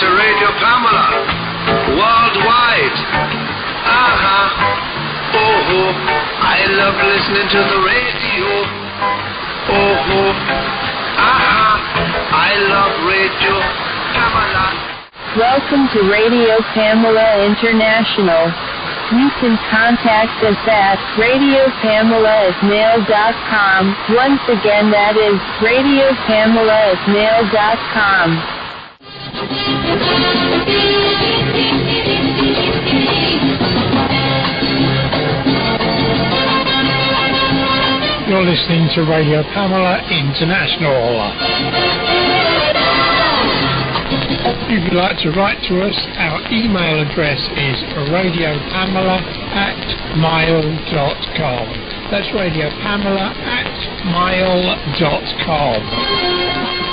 to Radio Pamela, worldwide. Oh, I love listening to the radio. Oh, I love Radio Pamela. Welcome to Radio Pamela International. You can contact us at radiopamela@mail.com. Once again, that is radiopamela@mail.com. You're listening to Radio Pamela International. If you'd like to write to us, our email address is radiopamela@mail.com. That's radiopamela@mail.com.